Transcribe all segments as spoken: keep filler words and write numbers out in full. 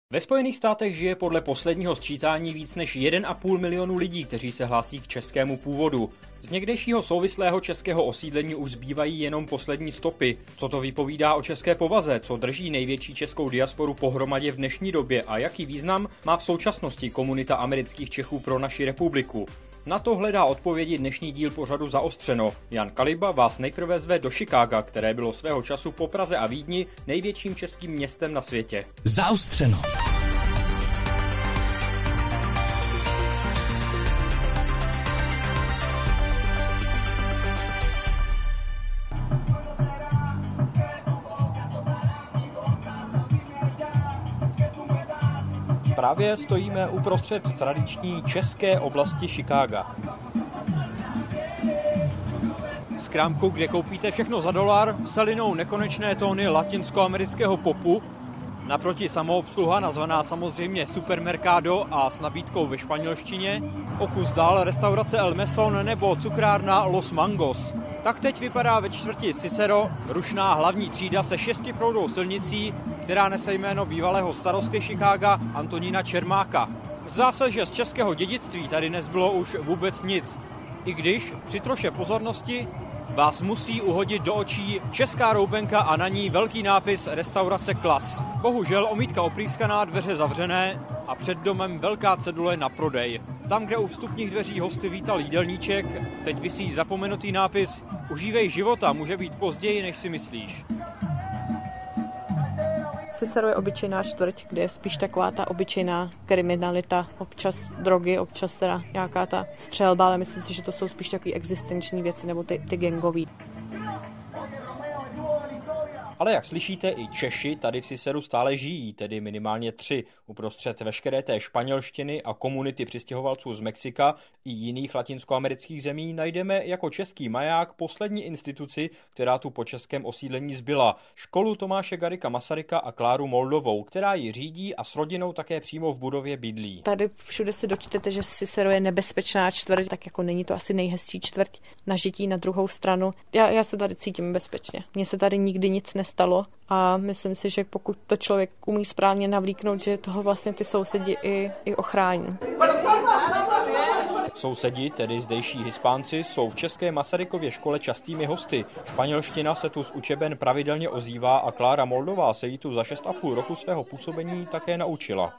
Ve Spojených státech žije podle posledního sčítání víc než jeden a půl milionu lidí, kteří se hlásí k českému původu. Z někdejšího souvislého českého osídlení už zbývají jenom poslední stopy. Co to vypovídá o české povaze, co drží největší českou diasporu pohromadě v dnešní době a jaký význam má v současnosti komunita amerických Čechů pro naši republiku? Na to hledá odpovědi dnešní díl pořadu Zaostřeno. Jan Kaliba vás nejprve zve do Chicaga, které bylo svého času po Praze a Vídni největším českým městem na světě. Zaostřeno. Právě stojíme uprostřed tradiční české oblasti Chicaga. S krámkou, kde koupíte všechno za dolar, se linou nekonečné tóny latinskoamerického popu, naproti samoobsluha nazvaná samozřejmě Supermercado a s nabídkou ve španělštině, o kus dál restaurace El Mesón nebo cukrárna Los Mangos. Tak teď vypadá ve čtvrti Cicero rušná hlavní třída se šestiproudou silnicí, která nese jméno bývalého starosty Chicaga Antonína Čermáka. Zdá se, že z českého dědictví tady nezbylo už vůbec nic. I když při troše pozornosti vás musí uhodit do očí česká roubenka a na ní velký nápis restaurace Klas. Bohužel omítka oprýskaná, dveře zavřené a před domem velká cedule na prodej. Tam, kde u vstupních dveří hosty vítal jídelníček, teď visí zapomenutý nápis Užívej života, může být později, než si myslíš. Cicero je obyčejná čtvrť, kde je spíš taková ta obyčejná kriminalita, občas drogy, občas teda nějaká ta střelba, ale myslím si, že to jsou spíš takové existenční věci nebo ty, ty gangový. Ale jak slyšíte, i Češi tady v Ciceru stále žijí, tedy minimálně tři, uprostřed veškeré té španělštiny a komunity přistěhovalců z Mexika i jiných latinskoamerických zemí najdeme jako český maják poslední instituci, která tu po českém osídlení zbyla. Školu Tomáše Garrigua Masaryka a Kláru Moldovou, která ji řídí a s rodinou také přímo v budově bydlí. Tady všude si dočtete, že Cicero je nebezpečná čtvrť, tak jako není to asi nejhezčí čtvrť na žití na druhou stranu. Já, já se tady cítím bezpečně. Mně se tady nikdy nic nestalo a myslím si, že pokud to člověk umí správně navlíknout, že toho vlastně ty sousedi i, i ochrání. Sousedi, tedy zdejší Hispánci, jsou v české Masarykově škole častými hosty. Španělština se tu z učeben pravidelně ozývá a Klára Moldová se jí tu za šest a půl roku svého působení také naučila.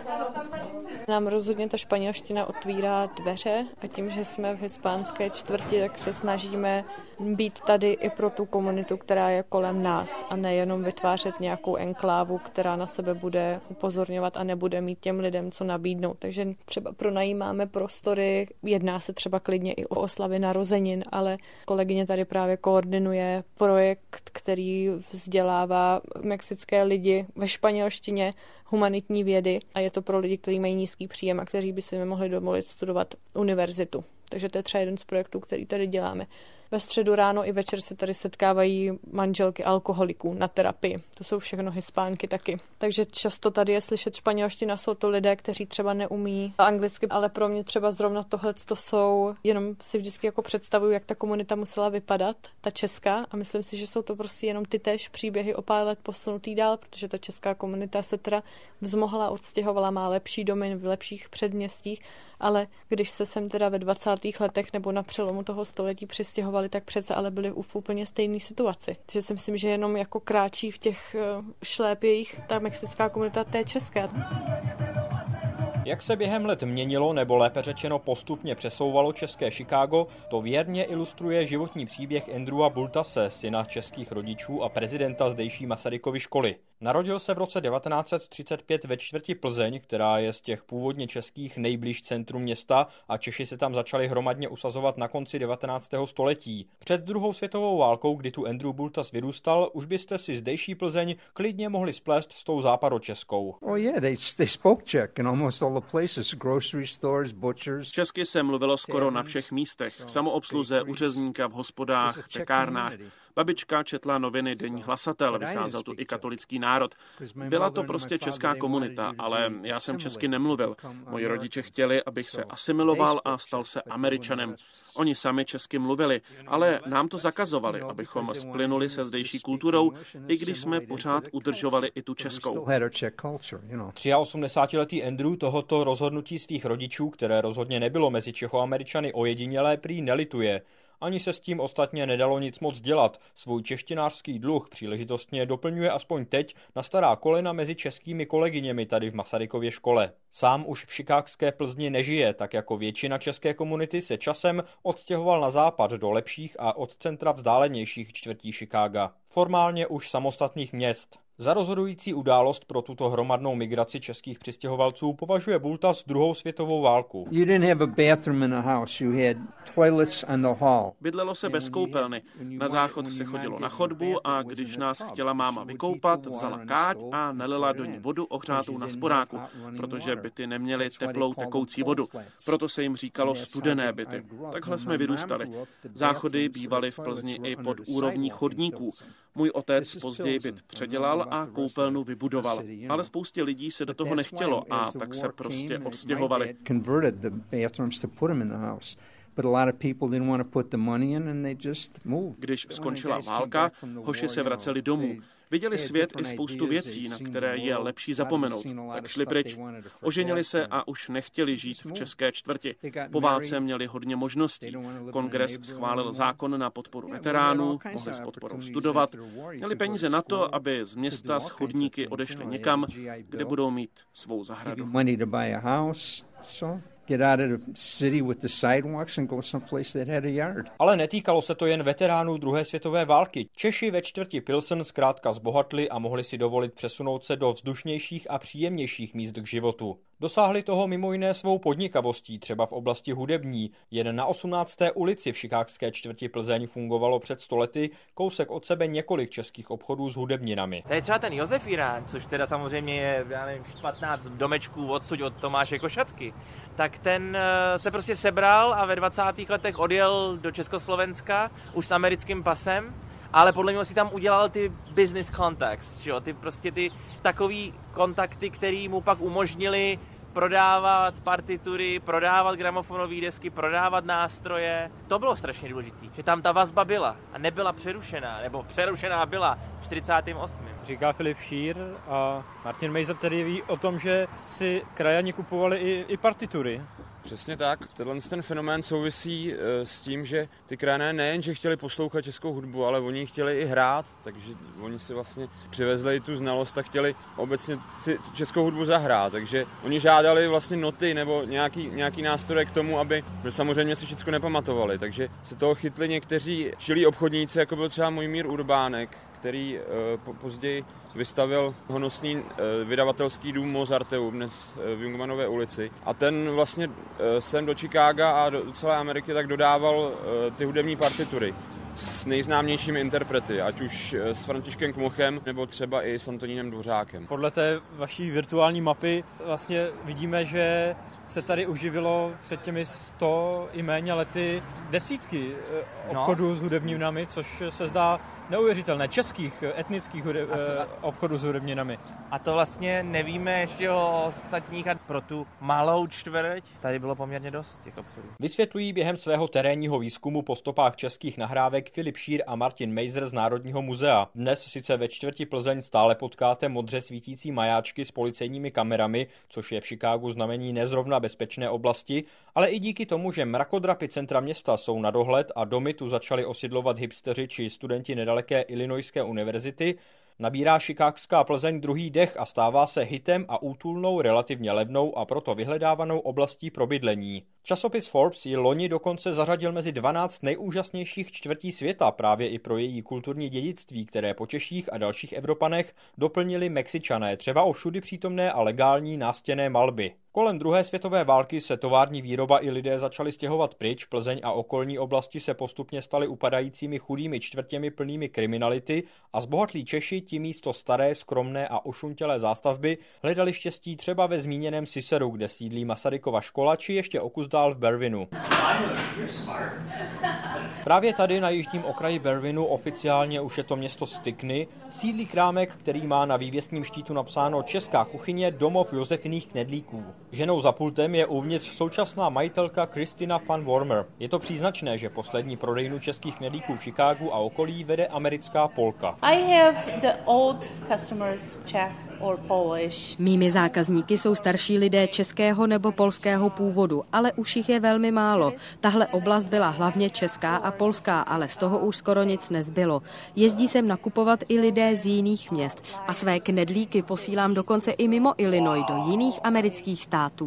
Nám rozhodně ta španělština otvírá dveře a tím, že jsme v hispánské čtvrti, tak se snažíme být tady i pro tu komunitu, která je kolem nás a nejenom vytvářet nějakou enklávu, která na sebe bude upozorňovat a nebude mít těm lidem co nabídnout. Takže třeba pronajímáme prostory, jedná se třeba klidně i o oslavy narozenin, ale kolegyně tady právě koordinuje projekt, který vzdělává mexické lidi ve španělštině, humanitní vědy a je to pro lidi, kteří mají nízký příjem a kteří by si nemohli dovolit studovat univerzitu. Takže to je třeba jeden z projektů, který tady děláme. Ve středu ráno i večer se tady setkávají manželky alkoholiků na terapii. To jsou všechno Hispánky taky. Takže často tady je slyšet španělština, jsou to lidé, kteří třeba neumí anglicky, ale pro mě třeba zrovna tohle to jsou, jenom si vždycky jako představuju, jak ta komunita musela vypadat, ta česká, a myslím si, že jsou to prostě jenom ty též příběhy o pár let posunutý dál, protože ta česká komunita se teda vzmohla, odstěhovala, má lepší domy v lepších předměstích, ale když se sem teda ve dvacátých letech nebo na přelomu toho století přistěhovali, tak přece ale byli v úplně stejné situaci. Takže si myslím, že jenom jako kráčí v těch šlépějích ta mexická komunita té české. Jak se během let měnilo, nebo lépe řečeno postupně přesouvalo české Chicago, to věrně ilustruje životní příběh Andrewa Bultase, syna českých rodičů a prezidenta zdejší Masarykovy školy. Narodil se v roce devatenáct set třicet pět ve čtvrti Plzeň, která je z těch původně českých nejblíž centru města a Češi se tam začali hromadně usazovat na konci devatenáctého století. Před druhou světovou válkou, kdy tu Andrew Bultas vyrůstal, už byste si zdejší Plzeň klidně mohli splést s tou západočeskou. Oh yeah, they they spoke Czech in almost all the places, grocery stores, butchers. Česky se mluvilo skoro na všech místech, v samoobsluze, u řezníka, v hospodách, pekárnách. Babička četla noviny Deník Hlasatel, vycházel tu i Katolický národ. Byla to prostě česká komunita, ale já jsem česky nemluvil. Moji rodiče chtěli, abych se asimiloval a stal se Američanem. Oni sami česky mluvili, ale nám to zakazovali, abychom splynuli se zdejší kulturou, i když jsme pořád udržovali i tu českou. osmdesátiletý Andrew tohoto rozhodnutí svých rodičů, které rozhodně nebylo mezi Čechoameričany ojedinělé, prý nelituje. Ani se s tím ostatně nedalo nic moc dělat. Svůj češtinářský dluh příležitostně doplňuje aspoň teď na stará kolena mezi českými kolegyněmi tady v Masarykově škole. Sám už v chicagské Plzni nežije, tak jako většina české komunity se časem odstěhoval na západ do lepších a od centra vzdálenějších čtvrtí Chicaga. Formálně už samostatných měst. Za rozhodující událost pro tuto hromadnou migraci českých přistěhovalců považuje Bultas druhou světovou válku. Bydlelo se bez koupelny. Na záchod se chodilo na chodbu a když nás chtěla máma vykoupat, vzala káť a nalila do ní vodu ohřátou na sporáku, protože byty neměly teplou tekoucí vodu. Proto se jim říkalo studené byty. Takhle jsme vyrůstali. Záchody bývaly v Plzni i pod úrovní chodníků. Můj otec později byt předělal a koupelnu vybudoval. Ale spoustě lidí se do toho nechtělo a tak se prostě odstěhovali. Když skončila válka, hoši se vraceli domů. Viděli svět i spoustu věcí, na které je lepší zapomenout, tak šli pryč. Oženili se a už nechtěli žít v české čtvrti. Po válce měli hodně možností. Kongres schválil zákon na podporu veteránů, mohli s podporou studovat. Měli peníze na to, aby z města s chodníky odešli někam, kde budou mít svou zahradu. Ale netýkalo se to jen veteránů druhé světové války. Češi ve čtvrti Pilsen zkrátka zbohatli a mohli si dovolit přesunout se do vzdušnějších a příjemnějších míst k životu. Dosáhli toho mimo jiné svou podnikavostí, třeba v oblasti hudební. Jen na osmnácté ulici v chicagské čtvrti Plzeň fungovalo před sto lety kousek od sebe několik českých obchodů s hudebninami. To je třeba ten Josef Irán, což teda samozřejmě je, já nevím, patnáct domečků odsud od Tomáše Košatky. Tak ten se prostě sebral a ve dvacátých letech odjel do Československa už s americkým pasem, ale podle mě si tam udělal ty business contacts, že jo? Ty prostě ty takový kontakty, který mu pak umožnili prodávat partitury, prodávat gramofonové desky, prodávat nástroje. To bylo strašně důležité, že tam ta vazba byla a nebyla přerušená, nebo přerušená byla v čtyřicátém osmém Říká Filip Šír a Martin Mejzer tedy ví o tom, že si krajani kupovali i, i partitury. Přesně tak. Tenhle ten fenomén souvisí e, s tím, že ty krajané nejen, že chtěli poslouchat českou hudbu, ale oni chtěli i hrát, takže oni si vlastně přivezli tu znalost a chtěli obecně si českou hudbu zahrát, takže oni žádali vlastně noty nebo nějaký, nějaký nástroje k tomu, aby, že samozřejmě si všechno nepamatovali, takže se toho chytli někteří čilí obchodníci, jako byl třeba Mojmír Urbánek, který e, po, později vystavil honosný e, vydavatelský dům Mozarteum dnes e, v Jungmannově ulici. A ten vlastně e, sem do Chicaga a do celé Ameriky tak dodával e, ty hudební partitury s nejznámějšími interprety, ať už s Františkem Kmochem, nebo třeba i s Antonínem Dvořákem. Podle té vaší virtuální mapy vlastně vidíme, že se tady uživilo před těmi sto i méně lety desítky obchodů no. s hudebninami, což se zdá neuvěřitelné. Českých etnických hudeb, to, obchodů s hudebninami. A to vlastně nevíme ještě o ostatních a pro tu malou čtvrť tady bylo poměrně dost těch obchodů. Vysvětlují během svého terénního výzkumu po stopách českých nahrávek Filip Šír a Martin Mejzer z Národního muzea. Dnes sice ve čtvrti Plzeň stále potkáte modře svítící majáčky s policejními kamerami, což je v Chicagu znamení nezrovna bezpečné oblasti, ale i díky tomu, že mrakodrapy centra města jsou na dohled a domy tu začali osidlovat hipsteři či studenti nedaleké Illinoiské univerzity, nabírá chicagská Plzeň druhý dech a stává se hitem a útulnou, relativně levnou a proto vyhledávanou oblastí pro bydlení. Časopis Forbes ji loni dokonce zařadil mezi dvanáct nejúžasnějších čtvrtí světa právě i pro její kulturní dědictví, které po Češích a dalších Evropanech doplnili Mexičané, třeba o všudy přítomné a legální nástěnné malby. Kolem druhé světové války se tovární výroba i lidé začali stěhovat pryč, Plzeň a okolní oblasti se postupně staly upadajícími chudými čtvrtěmi plnými kriminality a zbohatlí Češi tím místo staré, skromné a ošuntělé zástavby hledali štěstí třeba ve zmíněném Siseru, kde sídlí Masarykova škola, či ještě o kus zůstal v Berwinu. Právě tady na jižním okraji Berwinu, oficiálně už je to město Stykny, sídlí krámek, který má na vývěsním štítu napsáno Česká kuchyně, domov Josefiných knedlíků. Ženou za pultem je uvnitř současná majitelka Kristina van Wormer. Je to příznačné, že poslední prodejnu českých knedlíků v Chicagu a okolí vede americká Polka. I have the old customers, Czech or Polish. Mými zákazníky jsou starší lidé českého nebo polského původu, ale už jich je velmi málo. Tahle oblast byla hlavně česká a polská, ale z toho už skoro nic nezbylo. Jezdí sem nakupovat i lidé z jiných měst a své knedlíky posílám dokonce i mimo Illinois do jiných amerických států.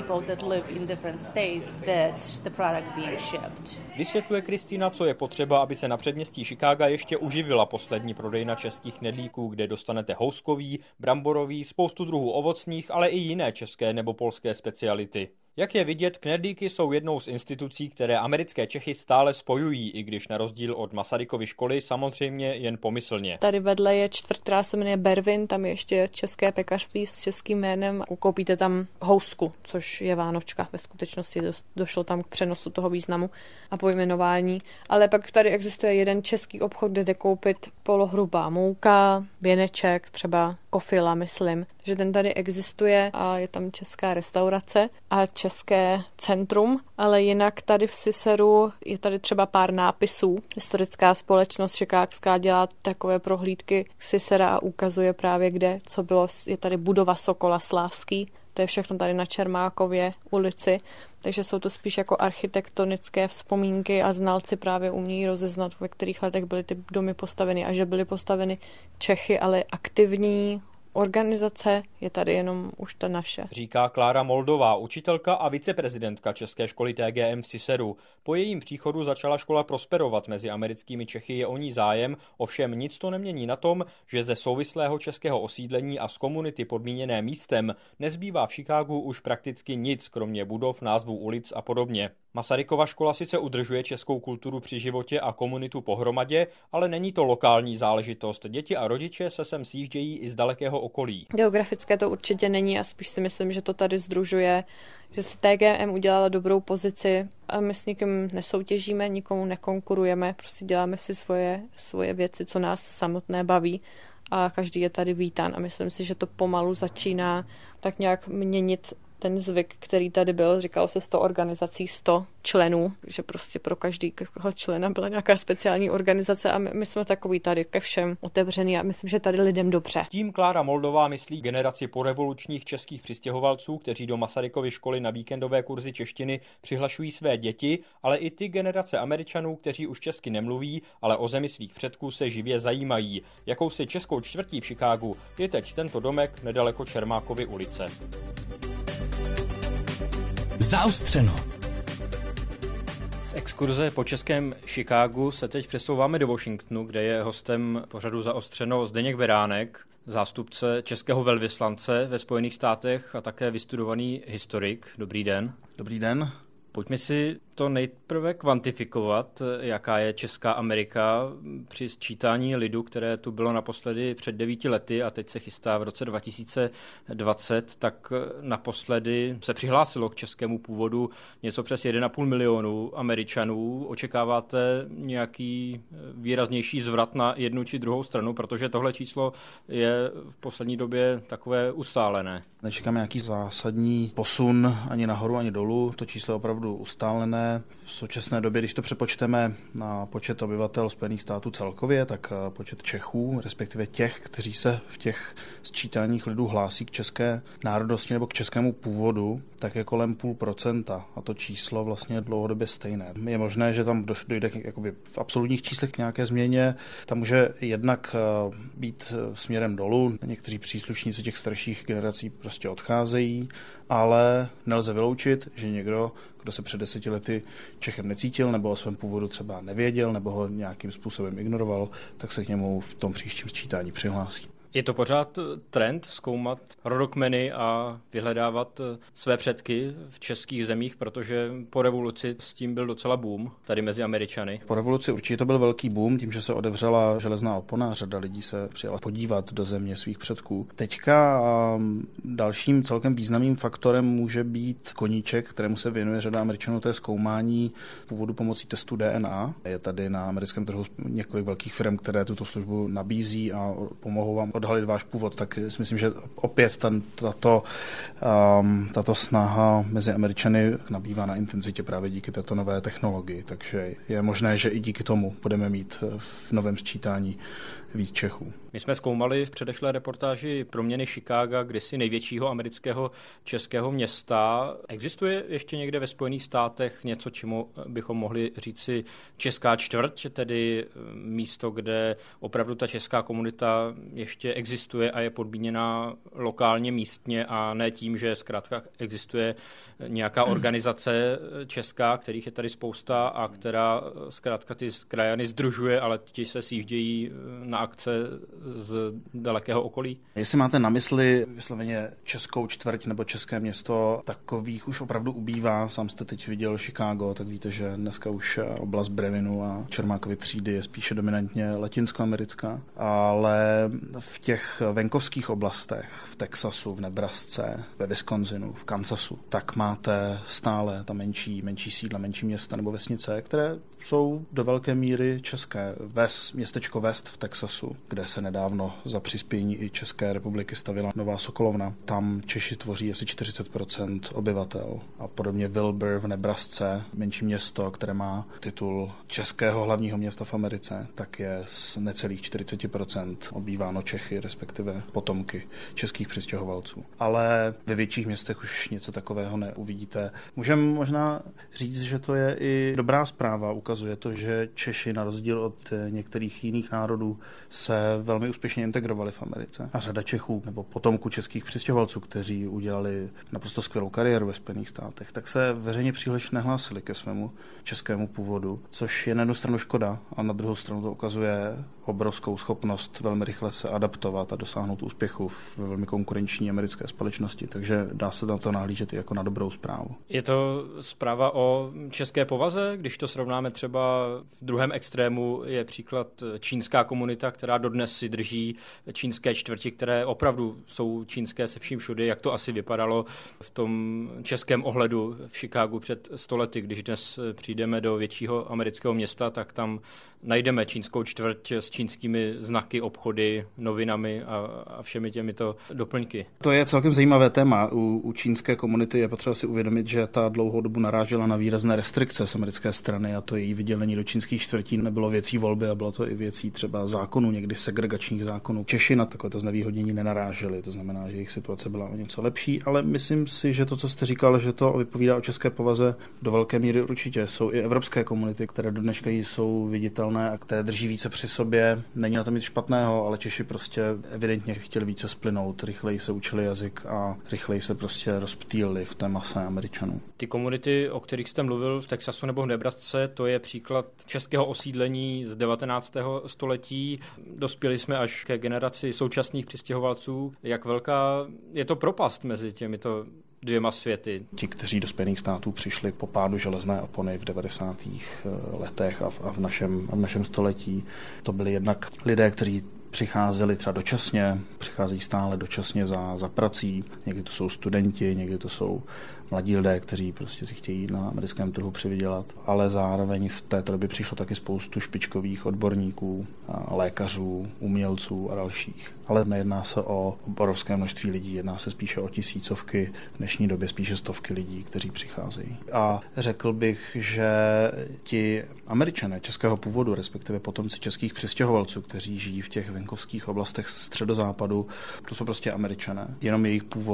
Vysvětluje Kristina, co je potřeba, aby se na předměstí Chicaga ještě uživila poslední prodejna českých knedlíků, kde dostanete houskový, bramborový, spoustu druhů ovocných, ale i jiné české nebo polské speciality. Jak je vidět, knedlíky jsou jednou z institucí, které americké Čechy stále spojují, i když na rozdíl od Masarykovy školy samozřejmě jen pomyslně. Tady vedle je čtvrt, která se jmenuje Berwin, tam je ještě české pekařství s českým jménem. Koupíte tam housku, což je vánočka. Ve skutečnosti došlo tam k přenosu toho významu a pojmenování. Ale pak tady existuje jeden český obchod, kde jde koupit polohrubá mouka, věneček, třeba kofila, myslím, že ten tady existuje a je tam česká restaurace a české centrum, ale jinak tady v Ciceru je tady třeba pár nápisů. Historická společnost Chicagská dělá takové prohlídky Cicera a ukazuje právě kde, co bylo. Je tady budova Sokola Slávský, to je všechno tady na Čermákově ulici, takže jsou to spíš jako architektonické vzpomínky a znalci právě umějí rozeznat, ve kterých letech byly ty domy postaveny a že byly postaveny Čechy, ale aktivní organizace je tady jenom už ta naše. Říká Klára Moldová, učitelka a viceprezidentka České školy T G M v Ciceru. Po jejím příchodu začala škola prosperovat, mezi americkými Čechy je o ní zájem, ovšem nic to nemění na tom, že ze souvislého českého osídlení a z komunity podmíněné místem nezbývá v Chicagu už prakticky nic, kromě budov, názvů ulic a podobně. Masarykova škola sice udržuje českou kulturu při životě a komunitu pohromadě, ale není to lokální záležitost. Děti a rodiče se sem sjíždějí i z dalekého okolí. Geografické to určitě není a spíš si myslím, že to tady sdružuje, že si T G M udělala dobrou pozici a my s nikým nesoutěžíme, nikomu nekonkurujeme, prostě děláme si svoje, svoje věci, co nás samotné baví a každý je tady vítán a myslím si, že to pomalu začíná tak nějak měnit ten zvyk, který tady byl, říkalo se sto organizací, sto členů, že prostě pro každého člena byla nějaká speciální organizace a my, my jsme takový tady ke všem otevřený a myslím, že tady lidem dobře. Tím Klára Moldová myslí generaci porevolučních českých přistěhovalců, kteří do Masarykovy školy na víkendové kurzy češtiny přihlašují své děti, ale i ty generace Američanů, kteří už česky nemluví, ale o zemi svých předků se živě zajímají. Jakousi českou čtvrtí v Chicagu je teď tento domek nedaleko Čermákovy ulice. Zaostřeno. Z exkurze po českém Chicagu se teď přesouváme do Washingtonu, kde je hostem pořadu Zaostřeno Zdeněk Beránek, zástupce českého velvyslance ve Spojených státech a také vystudovaný historik. Dobrý den. Dobrý den. Pojďme si to nejprve kvantifikovat, jaká je Česká Amerika při sčítání lidu, které tu bylo naposledy před devíti lety a teď se chystá v roce dva tisíce dvacet, tak naposledy se přihlásilo k českému původu něco přes jeden a půl milionu Američanů. Očekáváte nějaký výraznější zvrat na jednu či druhou stranu, protože tohle číslo je v poslední době takové ustálené? Nečekáme nějaký zásadní posun ani nahoru, ani dolů. To číslo je opravdu ustálené. V současné době, když to přepočteme na počet obyvatel Spojených států celkově, tak počet Čechů, respektive těch, kteří se v těch sčítáních lidů hlásí k české národnosti nebo k českému původu, tak je kolem půl procenta a to číslo vlastně je dlouhodobě stejné. Je možné, že tam dojde jakoby v absolutních číslech k nějaké změně. Tam může jednak být směrem dolů. Někteří příslušníci těch starších generací prostě odcházejí, ale nelze vyloučit, že někdo, kdo se před deseti lety Čechem necítil nebo o svém původu třeba nevěděl nebo ho nějakým způsobem ignoroval, tak se k němu v tom příštím sčítání přihlásí. Je to pořád trend zkoumat rodokmeny a vyhledávat své předky v českých zemích, protože po revoluci s tím byl docela boom tady mezi Američany. Po revoluci určitě to byl velký boom, tím, že se otevřela železná opona, řada lidí se přijala podívat do země svých předků. Teďka dalším celkem významným faktorem může být koníček, kterému se věnuje řada Američanů, to je zkoumání původu pomocí testu D N A. Je tady na americkém trhu několik velkých firm, které tuto službu nabízí a pomohou vám odhalit váš původ, tak si myslím, že opět ten, tato, um, tato snaha mezi Američany nabývá na intenzitě právě díky této nové technologii, takže je možné, že i díky tomu budeme mít v novém sčítání víc Čechů. My jsme zkoumali v předešlé reportáži proměny Chicaga, kdysi největšího amerického českého města. Existuje ještě někde ve Spojených státech něco, čemu bychom mohli říci česká čtvrť, tedy místo, kde opravdu ta česká komunita ještě existuje a je podmíněná lokálně, místně a ne tím, že zkrátka existuje nějaká organizace česká, kterých je tady spousta a která zkrátka ty krajany sdružuje, ale ti se sjíždějí na akce z dalekého okolí. Jestli máte na mysli vysloveně českou čtvrť nebo české město, takových už opravdu ubývá. Sám jste teď viděl Chicago, tak víte, že dneska už oblast Brevinu a Čermákovy třídy je spíše dominantně latinskoamerická, ale v těch venkovských oblastech, v Texasu, v Nebrasce, ve Wisconsinu, v Kansasu, tak máte stále ta menší, menší sídla, menší města nebo vesnice, které jsou do velké míry české. Ves, městečko West v Texasu, kde se nedávno za přispění i České republiky stavila nová Sokolovna. Tam Češi tvoří asi čtyřicet procent obyvatel. A podobně Wilbur v Nebrasce, menší město, které má titul českého hlavního města v Americe, tak je z necelých čtyřicet procent obýváno Čechy, respektive potomky českých přistěhovalců. Ale ve větších městech už něco takového neuvidíte. Můžeme možná říct, že to je i dobrá zpráva. Ukazuje to, že Češi na rozdíl od některých jiných národů se velmi úspěšně integrovali v Americe. A řada Čechů nebo potomků českých přistěhovalců, kteří udělali naprosto skvělou kariéru ve Spojených státech, tak se veřejně příliš nehlásili ke svému českému původu, což je na jednu stranu škoda, a na druhou stranu to ukazuje obrovskou schopnost velmi rychle se adaptovat a dosáhnout úspěchu v velmi konkurenční americké společnosti, takže dá se na to nahlížet i jako na dobrou zprávu. Je to zpráva o české povaze, když to srovnáme třeba v druhém extrému je příklad čínská komunita, která dodnes si drží čínské čtvrti, které opravdu jsou čínské se vším všudy, jak to asi vypadalo v tom českém ohledu v Chicagu před sto lety. Když dnes přijdeme do většího amerického města, tak tam najdeme čínskou čtvrť s čínskými znaky, obchody, novinami a, a všemi těmito doplňky. To je celkem zajímavé téma. U, u čínské komunity je potřeba si uvědomit, že ta dlouhou dobu narážela na výrazné restrikce z americké strany a to její vydělení do čínských čtvrtí nebylo věcí volby a bylo to i věcí třeba zákonů, někdy segregačních zákonů. Češi na takovéto znevýhodnění nenaráželi, to znamená, že jejich situace byla o něco lepší, ale myslím si, že to, co jste říkal, že to vypovídá o české povaze do velké míry určitě. Jsou i evropské komunity, které do dneška jsou viditelné a které drží více při sobě. Není na tom nic špatného, ale Češi prostě evidentně chtěli více splynout, rychleji se učili jazyk a rychleji se prostě rozptýlili v té mase Američanů. Ty komunity, o kterých jste mluvil v Texasu nebo v Nebrasce, to je příklad českého osídlení z devatenáctého století. Dospěli jsme až ke generaci současných přistěhovalců. Jak velká je to propast mezi těmito dvěma světy? Ti, kteří do Spojených států přišli po pádu železné opony v devadesátých letech a v, a v, našem, a v našem století, to byli jednak lidé, kteří přicházeli třeba dočasně, přicházejí stále dočasně za, za prací, někdy to jsou studenti, někdy to jsou mladí lidé, kteří prostě si chtějí na americkém trhu přivydělat, ale zároveň v této době přišlo taky spoustu špičkových odborníků, lékařů, umělců a dalších. Ale nejedná se o obrovské množství lidí, jedná se spíše o tisícovky, v dnešní době spíše stovky lidí, kteří přicházejí. A řekl bych, že ti Američané českého původu, respektive potomci českých přistěhovalců, kteří žijí v těch venkovských oblastech středozápadu, to jsou prostě Američané. Jenom jejich původ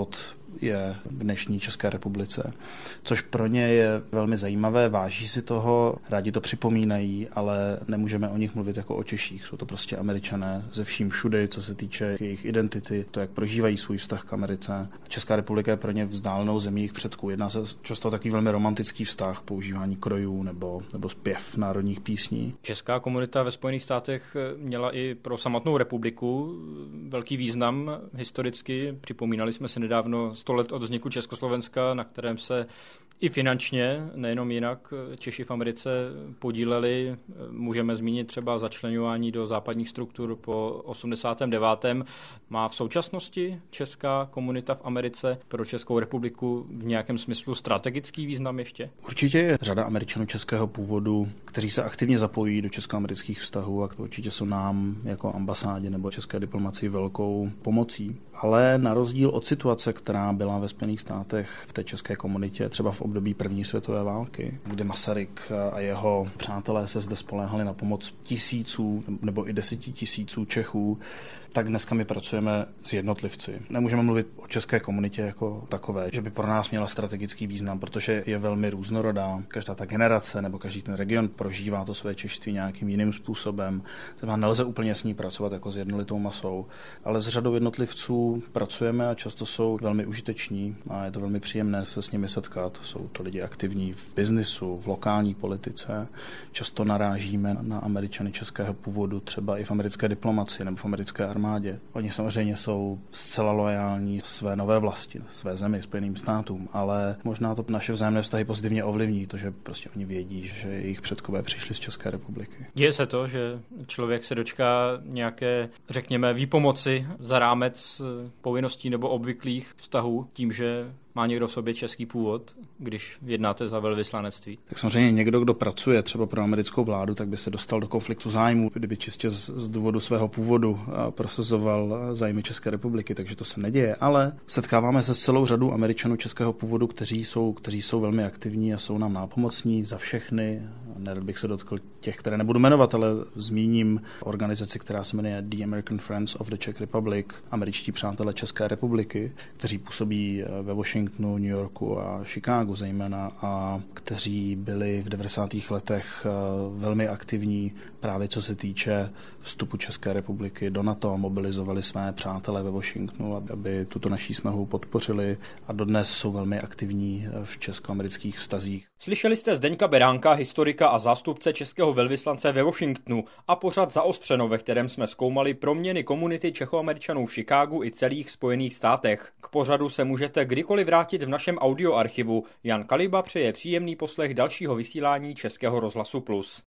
je v dnešní České republice. Což pro ně je velmi zajímavé, váží si toho, rádi to připomínají, ale nemůžeme o nich mluvit jako o Češích. Jsou to prostě Američané ze vším všudy, co se týče jejich identity, to, jak prožívají svůj vztah k Americe. Česká republika je pro ně vzdálenou zemí jejich předků. Jedná se často o takový velmi romantický vztah, používání krojů nebo, nebo zpěv národních písní. Česká komunita ve Spojených státech měla i pro samotnou republiku velký význam historicky. Připomínali jsme si nedávno sto let od vzniku Československa, na kterém se i finančně, nejenom jinak, Češi v Americe podíleli. Můžeme zmínit třeba začleňování do západních struktur po osmdesátém devátém Má v současnosti česká komunita v Americe pro Českou republiku v nějakém smyslu strategický význam ještě? Určitě je řada Američanů českého původu, kteří se aktivně zapojí do česko-amerických vztahů a to určitě jsou nám jako ambasádě nebo české diplomacii velkou pomocí. Ale na rozdíl od situace, která byla ve Spojených státech v té české komunitě, třeba v období první světové války, kdy Masaryk a jeho přátelé se zde spoléhali na pomoc tisíců nebo i deseti tisíců Čechů, tak dneska my pracujeme s jednotlivci. Nemůžeme mluvit o české komunitě jako takové, že by pro nás měla strategický význam, protože je velmi různorodá. Každá ta generace nebo každý ten region prožívá to své češství nějakým jiným způsobem. Znamená, nelze úplně s ní pracovat jako s jednolitou masou, ale s řadou jednotlivců pracujeme a často jsou velmi užiteční a je to velmi příjemné se s nimi setkat. Jsou to lidi aktivní v biznisu, v lokální politice. Často narážíme na Američany českého původu, třeba i v americké diplomacii nebo v americké armádě. Oni samozřejmě jsou zcela loajální své nové vlasti, své zemi, Spojeným státům, ale možná to naše vzájemné vztahy pozitivně ovlivní, to, že prostě oni vědí, že jejich předkové přišli z České republiky. Děje se to, že člověk se dočká nějaké, řekněme, výpomoci za rámec povinností nebo obvyklých vztahů tím, že má někdo v sobě český původ, když jednáte za velvyslanectví? Tak samozřejmě někdo, kdo pracuje třeba pro americkou vládu, tak by se dostal do konfliktu zájmu, kdyby čistě z, z důvodu svého původu prosazoval zájmy České republiky, takže to se neděje. Ale setkáváme se s celou řadou Američanů českého původu, kteří jsou, kteří jsou velmi aktivní a jsou nám nápomocní za všechny. Nerad bych se dotkl těch, které nebudu jmenovat, ale zmíním organizaci, která se jmenuje The American Friends of the Czech Republic, američtí přátelé České republiky, kteří působí ve Washingtonu, New Yorku a Chicagu zejména a kteří byli v devadesátých letech velmi aktivní právě co se týče vstupu České republiky do NATO a mobilizovali své přátelé ve Washingtonu, aby tuto naší snahu podpořili a dodnes jsou velmi aktivní v česko-amerických vztazích. Slyšeli jste Zdeňka Beránka, historika a zástupce českého velvyslance ve Washingtonu a pořad Zaostřeno, ve kterém jsme zkoumali proměny komunity Čechoameričanů v Chicagu i celých Spojených státech. K pořadu se můžete kdykoliv vrátit v našem audioarchivu. Jan Kaliba přeje příjemný poslech dalšího vysílání Českého rozhlasu Plus.